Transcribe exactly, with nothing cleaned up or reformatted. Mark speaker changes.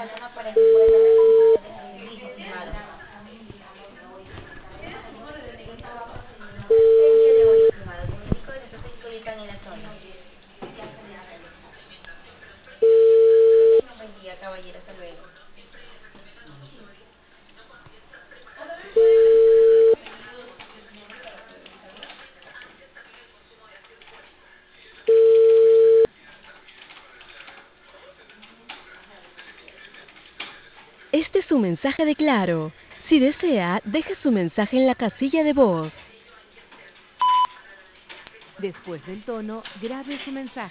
Speaker 1: no aparece por el requisito de servicio, estimado. El día de hoy, estimado, comunico de nuestros técnicos ya están en la zona. Que tenga un buen día, caballero. Hasta luego.
Speaker 2: Este es su mensaje de Claro. Si desea, deje su mensaje en la casilla de voz. Después del tono, grabe su mensaje.